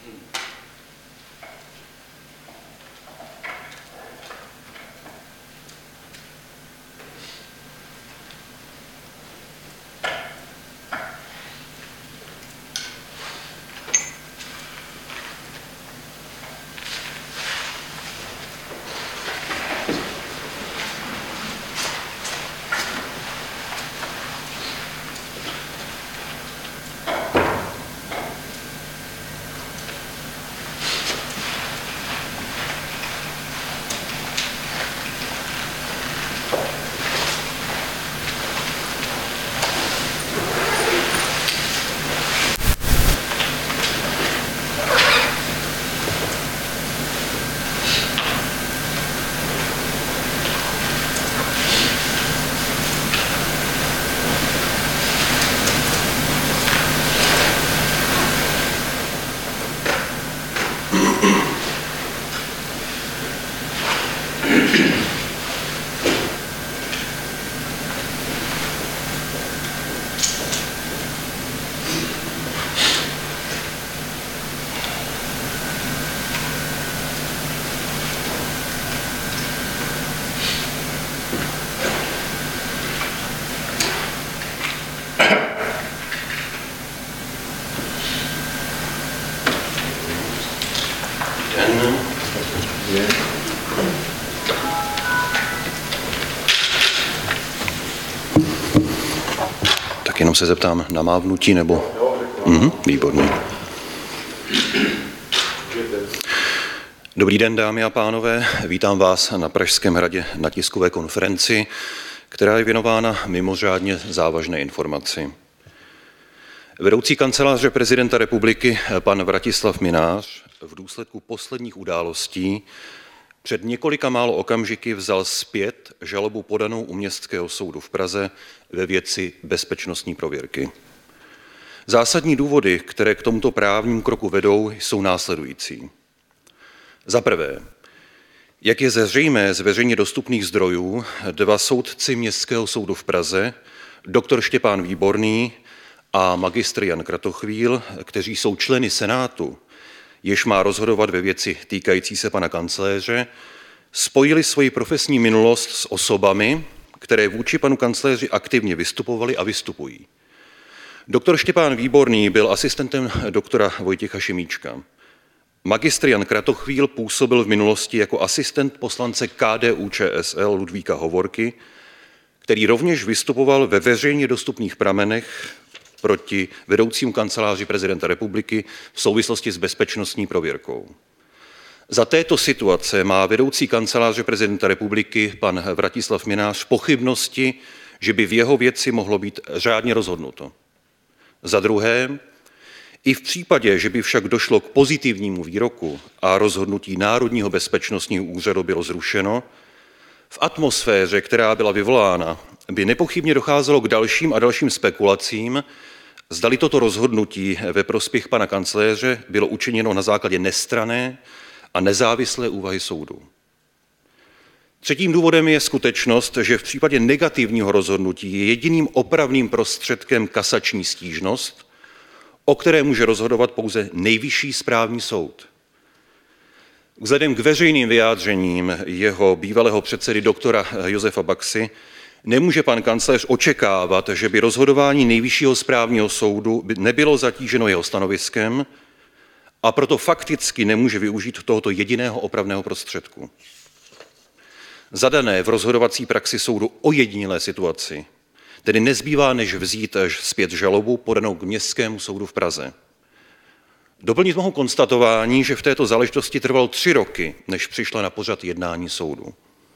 Tak jenom se zeptám na mávnutí, nebo... Výborně. Dobrý den, dámy a pánové. Vítám vás na Pražském hradě na tiskové konferenci, která je věnována mimořádně závažné informaci. Vedoucí kanceláře prezidenta republiky pan Vratislav Mynář v důsledku posledních událostí před několika málo okamžiky vzal zpět žalobu podanou u Městského soudu v Praze ve věci bezpečnostní prověrky. Zásadní důvody, které k tomuto právnímu kroku vedou, jsou následující. Za prvé, jak je zřejmé z veřejně dostupných zdrojů, dva soudci Městského soudu v Praze, doktor Štěpán Výborný a magistr Jan Kratochvíl, kteří jsou členy Senátu, jež má rozhodovat ve věci týkající se pana kancléře, spojili svoji profesní minulost s osobami, které vůči panu kancléři aktivně vystupovali a vystupují. Doktor Štěpán Výborný byl asistentem doktora Vojtěcha Šimíčka. Magistr Jan Kratochvíl působil v minulosti jako asistent poslance KDU-ČSL Ludvíka Hovorky, který rovněž vystupoval ve veřejně dostupných pramenech proti vedoucímu kanceláři prezidenta republiky v souvislosti s bezpečnostní prověrkou. Za této situace má vedoucí kanceláře prezidenta republiky pan Vratislav Mynář pochybnosti, že by v jeho věci mohlo být řádně rozhodnuto. Za druhé, i v případě, že by však došlo k pozitivnímu výroku a rozhodnutí Národního bezpečnostního úřadu bylo zrušeno, v atmosféře, která byla vyvolána, by nepochybně docházelo k dalším a dalším spekulacím, zdali toto rozhodnutí ve prospěch pana kancléře bylo učiněno na základě nestranné a nezávislé úvahy soudu. Třetím důvodem je skutečnost, že v případě negativního rozhodnutí je jediným opravným prostředkem kasační stížnost, o které může rozhodovat pouze Nejvyšší správní soud. Vzhledem k veřejným vyjádřením jeho bývalého předsedy doktora Josefa Baxy nemůže pan kancléř očekávat, že by rozhodování Nejvyššího správního soudu nebylo zatíženo jeho stanoviskem, a proto fakticky nemůže využít tohoto jediného opravného prostředku. Zadané v rozhodovací praxi soudu ojedinělé situaci tedy nezbývá, než vzít zpět žalobu podanou k Městskému soudu v Praze. Doplnit mohu konstatování, že v této záležitosti trvalo 3 roky, než přišla na pořad jednání soudu.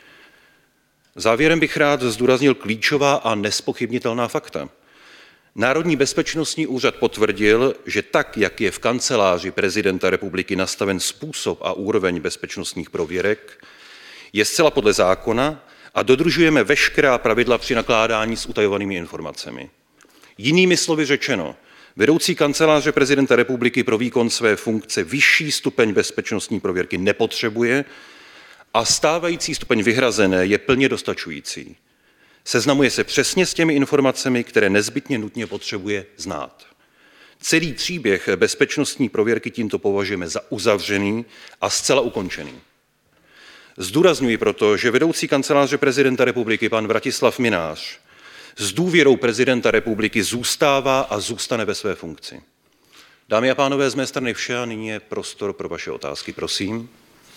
Závěrem bych rád zdůraznil klíčová a nezpochybnitelná fakta. Národní bezpečnostní úřad potvrdil, že tak, jak je v kanceláři prezidenta republiky nastaven způsob a úroveň bezpečnostních prověrek, je zcela podle zákona a dodržujeme veškerá pravidla při nakládání s utajovanými informacemi. Jinými slovy řečeno, vedoucí kanceláře prezidenta republiky pro výkon své funkce vyšší stupeň bezpečnostní prověrky nepotřebuje a stávající stupeň vyhrazené je plně dostačující. Seznamuje se přesně s těmi informacemi, které nezbytně nutně potřebuje znát. Celý příběh bezpečnostní prověrky tímto považujeme za uzavřený a zcela ukončený. Zdůrazňuji proto, že vedoucí kanceláře prezidenta republiky pan Vratislav Mynář s důvěrou prezidenta republiky zůstává a zůstane ve své funkci. Dámy a pánové, z mé strany vše a nyní je prostor pro vaše otázky. Prosím.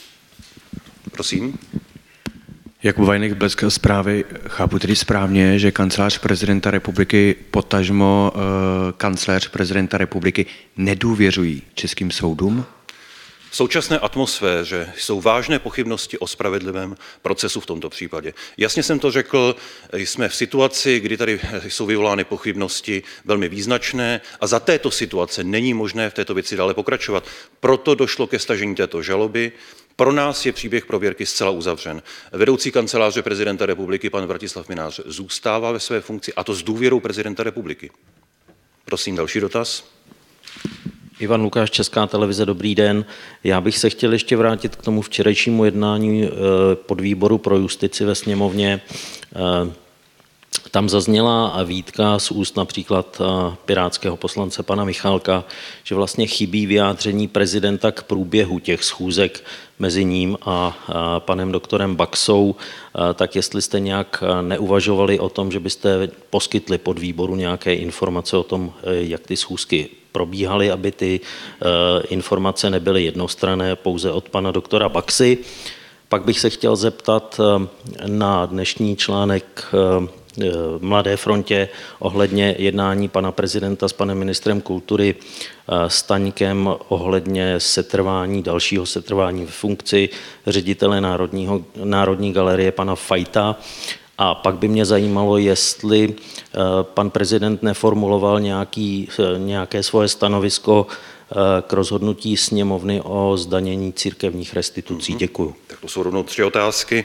Prosím. Jakub Vajnek, Blesk zprávy. Chápu tedy správně, že kancelář prezidenta republiky, potažmo kancléř prezidenta republiky nedůvěřují českým soudům? V současné atmosféře jsou vážné pochybnosti o spravedlivém procesu v tomto případě. Jasně jsem to řekl, jsme v situaci, kdy tady jsou vyvolány pochybnosti velmi význačné a za této situace není možné v této věci dále pokračovat. Proto došlo ke stažení této žaloby. Pro nás je příběh prověrky zcela uzavřen. Vedoucí kanceláře prezidenta republiky pan Vratislav Mynář zůstává ve své funkci a to s důvěrou prezidenta republiky. Prosím, další dotaz. Ivan Lukáš, Česká televize, dobrý den. Já bych se chtěl ještě vrátit k tomu včerejšímu jednání podvýboru pro justici ve sněmovně. Tam zazněla výtka z úst například pirátského poslance pana Michálka, že vlastně chybí vyjádření prezidenta k průběhu těch schůzek mezi ním a panem doktorem Baxou. Tak jestli jste nějak neuvažovali o tom, že byste poskytli podvýboru nějaké informace o tom, jak ty schůzky probíhaly, aby ty informace nebyly jednostranné pouze od pana doktora Baxy. Pak bych se chtěl zeptat na dnešní článek Mladé frontě ohledně jednání pana prezidenta s panem ministrem kultury Staňkem ohledně dalšího setrvání v funkci ředitele Národní galerie pana Fajta. A pak by mě zajímalo, jestli pan prezident neformuloval nějaké svoje stanovisko k rozhodnutí sněmovny o zdanění církevních restitucí. Děkuju. Tak to jsou rovnou 3 otázky.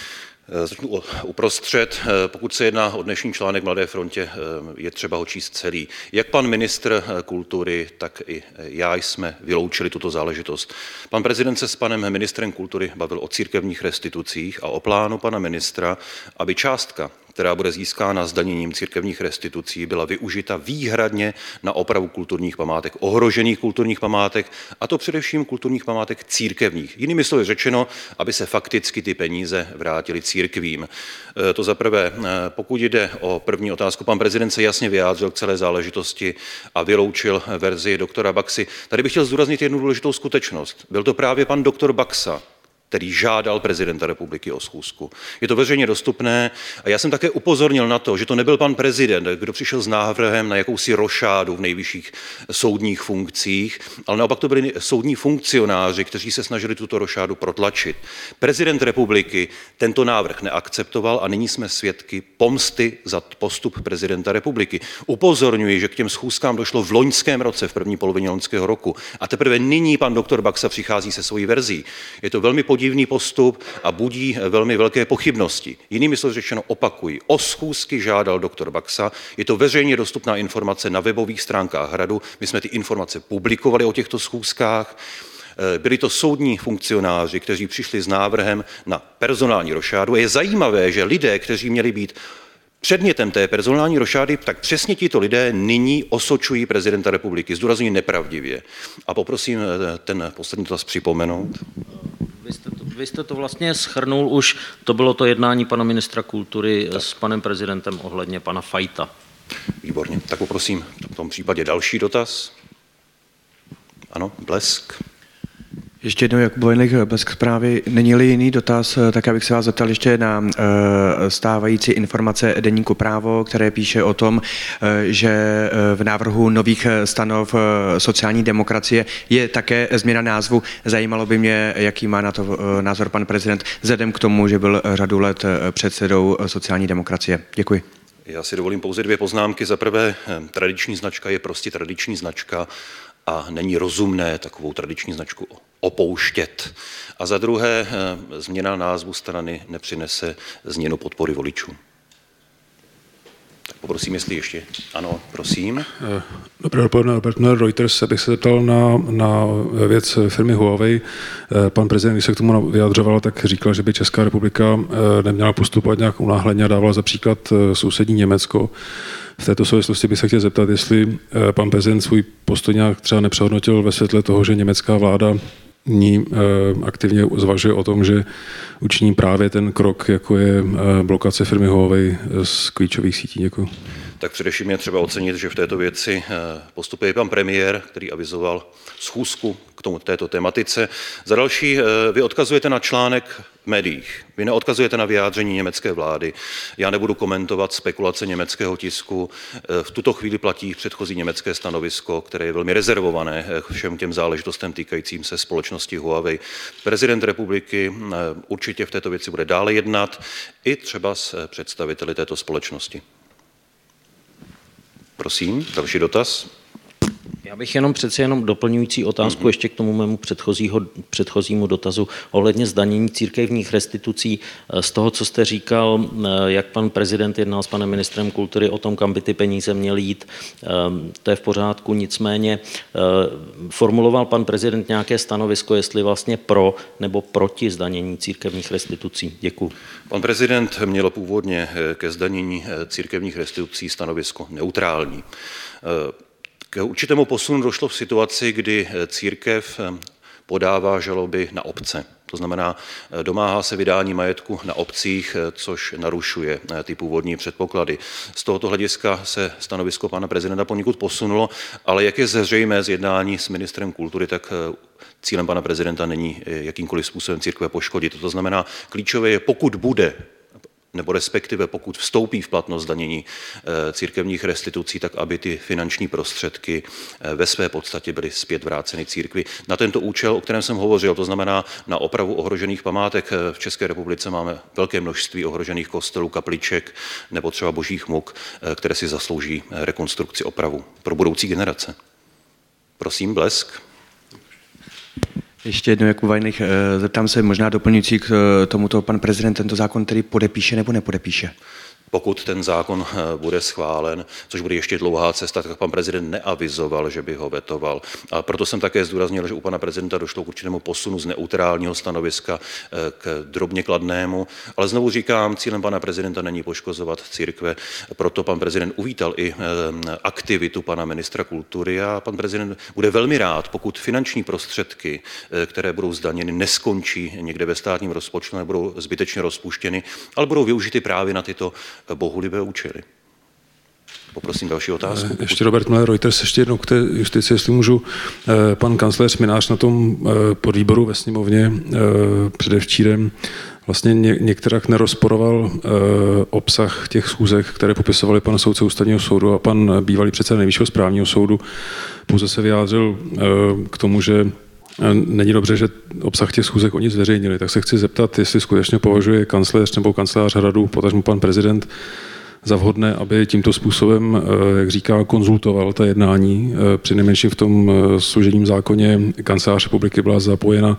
Začnu uprostřed. Pokud se jedná o dnešní článek Mladé frontě, je třeba ho číst celý. Jak pan ministr kultury, tak i já jsme vyloučili tuto záležitost. Pan prezident se s panem ministrem kultury bavil o církevních restitucích a o plánu pana ministra, aby částka, která bude získána zdaněním církevních restitucí, byla využita výhradně na opravu kulturních památek, ohrožených kulturních památek, a to především kulturních památek církevních. Jinými slovy řečeno, aby se fakticky ty peníze vrátily církvím. To za prvé. Pokud jde o první otázku, pan prezident se jasně vyjádřil k celé záležitosti a vyloučil verzi doktora Baxy. Tady bych chtěl zdůraznit jednu důležitou skutečnost. Byl to právě pan doktor Baxa, který žádal prezidenta republiky o schůzku. Je to veřejně dostupné a já jsem také upozornil na to, že to nebyl pan prezident, kdo přišel s návrhem na jakousi rošádu v nejvyšších soudních funkcích, ale naopak to byli soudní funkcionáři, kteří se snažili tuto rošádu protlačit. Prezident republiky tento návrh neakceptoval a nyní jsme svědky pomsty za postup prezidenta republiky. Upozorňuji, že k těm schůzkám došlo v loňském roce, v první polovině loňského roku, a teprve nyní pan doktor Baxa přichází se svojí verzí. Je to velmi podivný postup a budí velmi velké pochybnosti. Jinými slovy řečeno, opakuji, o schůzky žádal doktor Baxa, je to veřejně dostupná informace na webových stránkách Hradu, my jsme ty informace publikovali o těchto schůzkách. Byli to soudní funkcionáři, kteří přišli s návrhem na personální rošádu. Je zajímavé, že lidé, kteří měli být předmětem té personální rošády, tak přesně tito lidé nyní osočují prezidenta republiky, zdůrazňují nepravdivě. A poprosím ten poslední dotaz připomenout. Vy jste to vlastně shrnul už, to bylo to jednání pana ministra kultury s panem prezidentem ohledně pana Fajta. Výborně, tak poprosím v tom případě další dotaz. Ano, Blesk. Ještě jednou, Jakub Vojnek, Blesk zprávy. Není-li jiný dotaz, tak abych se vás zeptal ještě na stávající informace deníku Právo, které píše o tom, že v návrhu nových stanov sociální demokracie je také změna názvu. Zajímalo by mě, jaký má na to názor pan prezident, vzhledem k tomu, že byl řadu let předsedou sociální demokracie. Děkuji. Já si dovolím pouze 2 poznámky. Za prvé, tradiční značka je prostě tradiční značka a není rozumné takovou tradiční značku opouštět. A za druhé, změna názvu strany nepřinese změnu podpory voličů. Tak poprosím, jestli ještě. Ano, prosím. Dobré dopoledne, Robert Müller, Reuters. Bych se zeptal na věc firmy Huawei. Pan prezident, když se k tomu vyjadřoval, tak říkal, že by Česká republika neměla postupovat nějak unáhleně a dávala za příklad sousední Německo. V této souvislosti bych se chtěl zeptat, jestli pan prezident svůj postoj nějak třeba nepřehodnotil ve světle toho, že německá vláda ní aktivně zvažuje o tom, že učiní právě ten krok, jako je blokace firmy Huawei z klíčových sítí. Děkuji. Tak především je třeba ocenit, že v této věci postupuje pan premiér, který avizoval schůzku k této tematice. Za další, vy odkazujete na článek v médiích, vy neodkazujete na vyjádření německé vlády. Já nebudu komentovat spekulace německého tisku. V tuto chvíli platí předchozí německé stanovisko, které je velmi rezervované k všem těm záležitostem týkajícím se společnosti Huawei. Prezident republiky určitě v této věci bude dále jednat, i třeba s představiteli této společnosti. Prosím, další dotaz. Já bych přece jenom doplňující otázku ještě k tomu mému předchozímu dotazu ohledně zdanění církevních restitucí. Z toho, co jste říkal, jak pan prezident jednal s panem ministrem kultury o tom, kam by ty peníze měly jít, to je v pořádku, nicméně formuloval pan prezident nějaké stanovisko, jestli vlastně pro nebo proti zdanění církevních restitucí. Děkuji. Pan prezident měl původně ke zdanění církevních restitucí stanovisko neutrální. K určitému posunu došlo v situaci, kdy církev podává žaloby na obce. To znamená, domáhá se vydání majetku na obcích, což narušuje ty původní předpoklady. Z tohoto hlediska se stanovisko pana prezidenta poněkud posunulo, ale jak je zřejmé z jednání s ministrem kultury, tak cílem pana prezidenta není jakýmkoliv způsobem církve poškodit. To znamená, klíčové je, pokud bude nebo respektive pokud vstoupí v platnost zdanění církevních restitucí, tak aby ty finanční prostředky ve své podstatě byly zpět vráceny církvi. Na tento účel, o kterém jsem hovořil, to znamená na opravu ohrožených památek, v České republice máme velké množství ohrožených kostelů, kapliček nebo třeba božích muk, které si zaslouží rekonstrukci, opravu pro budoucí generace. Prosím, blesk. Ještě jednou, Jakub Vajnich, zeptám se možná doplňující k tomuto, pan prezident tento zákon tedy podepíše nebo nepodepíše? Pokud ten zákon bude schválen, což bude ještě dlouhá cesta, tak pan prezident neavizoval, že by ho vetoval. A proto jsem také zdůraznil, že u pana prezidenta došlo k určitému posunu z neutrálního stanoviska k drobně kladnému. Ale znovu říkám, cílem pana prezidenta není poškozovat církve, proto pan prezident uvítal i aktivitu pana ministra kultury a pan prezident bude velmi rád, pokud finanční prostředky, které budou zdaněny, neskončí někde ve státním rozpočtu, nebudou zbytečně rozpuštěny, ale budou využity právě na tyto bohulibé účely. Poprosím další otázku. Ještě Robert Müller, Reuters, ještě jednou k té justici, jestli můžu. Pan kancléř Mynář na tom podvýboru ve sněmovně předevčírem vlastně některak nerozporoval obsah těch schůzek, které popisovali pan soudce Ústavního soudu a pan bývalý předseda Nejvyššího správního soudu. Pouze se vyjádřil k tomu, že není dobře, že obsah těch schůzek oni zveřejnili. Tak se chci zeptat, jestli skutečně považuje kancléř nebo kancelář hradu, potažmo pan prezident, za vhodné, aby tímto způsobem, jak říká, konzultoval ta jednání. Přinejmenším v tom služebním zákoně kancelář republiky byla zapojena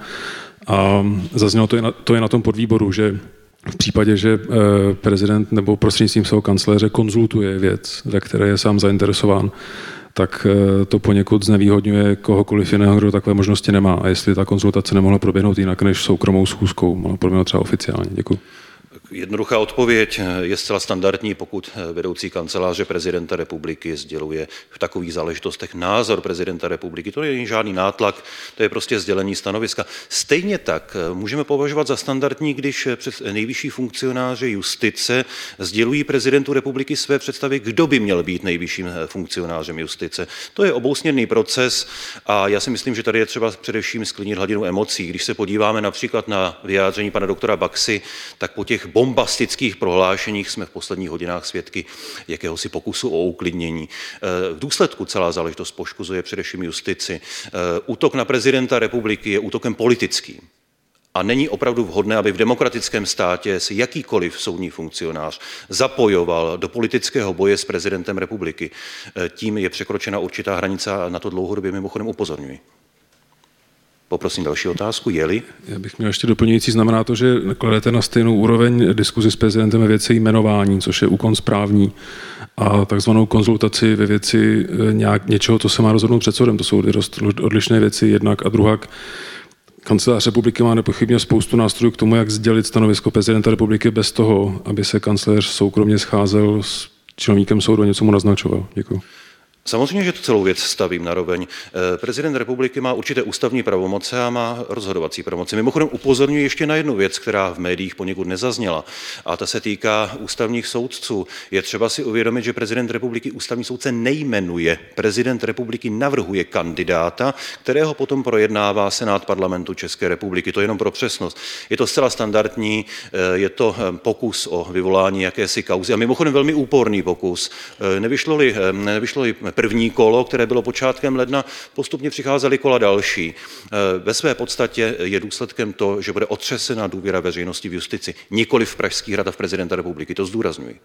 a zaznělo to je na tom podvýboru, že v případě, že prezident nebo prostřednictvím svého kancléře konzultuje věc, ve které je sám zainteresován, tak to poněkud znevýhodňuje kohokoliv jiného, kdo takové možnosti nemá. A jestli ta konzultace nemohla proběhnout jinak než soukromou schůzkou, mohla proběhnout třeba oficiálně. Děkuji. Jednoduchá odpověď je zcela standardní, pokud vedoucí kanceláře prezidenta republiky sděluje v takových záležitostech názor prezidenta republiky. To není žádný nátlak, to je prostě sdělení stanoviska. Stejně tak můžeme považovat za standardní, když nejvyšší funkcionáři justice sdělují prezidentu republiky své představy, kdo by měl být nejvyšším funkcionářem justice. To je obousměrný proces a já si myslím, že tady je třeba především sklidnit hladinu emocí. Když se podíváme například na vyjádření pana doktora Baxy, tak po těch bombastických prohlášeních jsme v posledních hodinách svědky jakéhosi pokusu o uklidnění. V důsledku celá záležitost poškozuje především justici. Útok na prezidenta republiky je útokem politickým. A není opravdu vhodné, aby v demokratickém státě se jakýkoliv soudní funkcionář zapojoval do politického boje s prezidentem republiky. Tím je překročena určitá hranice a na to dlouhodobě mimochodem upozorňuji. Poprosím další otázku. Je-li? Já bych měl ještě doplňující. Znamená to, že kladete na stejnou úroveň diskuzi s prezidentem ve věci jmenování, což je úkon správní, a takzvanou konzultaci ve věci něčeho, co se má rozhodnout před soudem. To jsou dvě odlišné věci, jednak a druhak. Kancelář republiky má nepochybně spoustu nástrojů k tomu, jak sdělit stanovisko prezidenta republiky bez toho, aby se kancléř soukromně scházel s činovníkem soudu a něco mu naznačoval. Děkuji. Samozřejmě, že tu celou věc stavím na roveň. Prezident republiky má určité ústavní pravomoce a má rozhodovací pravomoci. Mimochodem upozorňuji ještě na jednu věc, která v médiích poněkud nezazněla, a ta se týká ústavních soudců. Je třeba si uvědomit, že prezident republiky ústavní soudce nejmenuje. Prezident republiky navrhuje kandidáta, kterého potom projednává Senát Parlamentu České republiky. To je jenom pro přesnost. Je to zcela standardní, je to pokus o vyvolání jakési kauzy a mimochodem velmi úporný pokus. Nevyšlo-li první kolo, které bylo počátkem ledna, postupně přicházely kola další. Ve své podstatě je důsledkem to, že bude otřesena důvěra veřejnosti v justici, nikoli v Pražský hrad a v prezidenta republiky, to zdůrazňuji.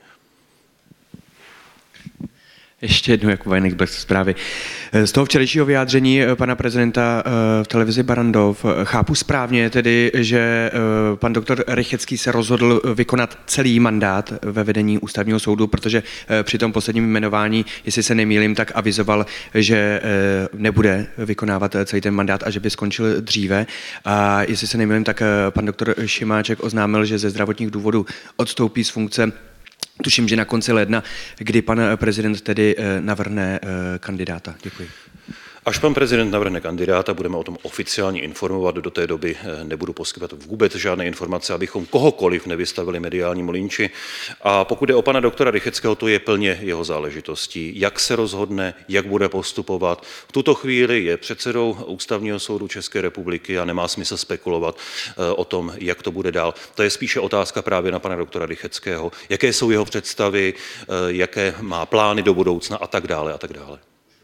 Ještě jednou jako Vajnek Blesk zprávy. Z toho včerejšího vyjádření pana prezidenta v televizi Barrandov chápu správně tedy, že pan doktor Rychetský se rozhodl vykonat celý mandát ve vedení ústavního soudu, protože při tom posledním jmenování, jestli se nemýlím, tak avizoval, že nebude vykonávat celý ten mandát a že by skončil dříve. A jestli se nemýlím, tak pan doktor Šimáček oznámil, že ze zdravotních důvodů odstoupí z funkce. Tuším, že na konci ledna, kdy pan prezident tedy navrhne kandidáta. Děkuji. Až pan prezident navrhne kandidáta, budeme o tom oficiálně informovat. Do té doby nebudu poskytovat vůbec žádné informace, abychom kohokoliv nevystavili mediálnímu linči. A pokud je o pana doktora Rychetského, to je plně jeho záležitostí. Jak se rozhodne, jak bude postupovat. V tuto chvíli je předsedou Ústavního soudu České republiky a nemá smysl spekulovat o tom, jak to bude dál. To je spíše otázka právě na pana doktora Rychetského. Jaké jsou jeho představy, jaké má plány do budoucna a tak dále a tak dále.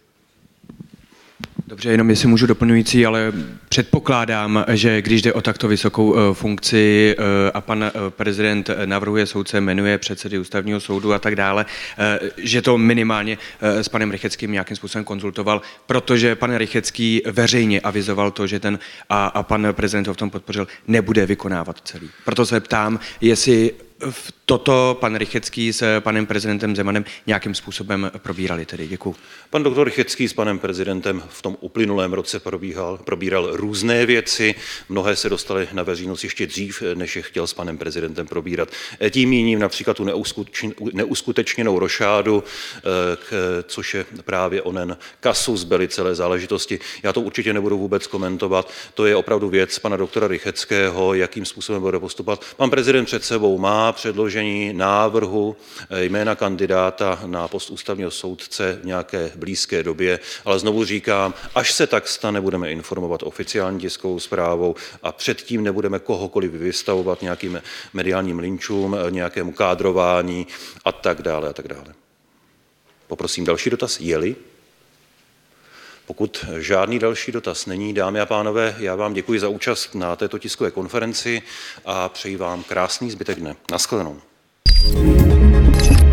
Dobře, jenom jestli můžu doplňující, ale předpokládám, že když jde o takto vysokou funkci a pan prezident navrhuje soudce, jmenuje předsedy ústavního soudu a tak dále, že to minimálně s panem Rychetským nějakým způsobem konzultoval, protože pan Rychetský veřejně avizoval to, že ten a pan prezident ho v tom podpořil, nebude vykonávat celý. Proto se ptám, jestli toto pan Rychetský s panem prezidentem Zemanem nějakým způsobem probírali tedy. Děkuju. Pan doktor Rychetský s panem prezidentem v tom uplynulém roce probíral různé věci. Mnohé se dostaly na veřejnost ještě dřív, než je chtěl s panem prezidentem probírat. Tím míním například tu neuskutečněnou rošádu, což je právě onen kasus belli celé záležitosti. Já to určitě nebudu vůbec komentovat. To je opravdu věc pana doktora Rychetského, jakým způsobem bude postupovat. Pan prezident před sebou má předložení návrhu jména kandidáta na post ústavního soudce v nějaké blízké době, ale znovu říkám, až se tak stane, budeme informovat oficiální tiskovou zprávou a předtím nebudeme kohokoliv vystavovat nějakým mediálním linčům, nějakému kádrování a tak dále a tak dále. Poprosím další dotaz, je-li? Pokud žádný další dotaz není, dámy a pánové, já vám děkuji za účast na této tiskové konferenci a přeji vám krásný zbytek dne. Naschledanou.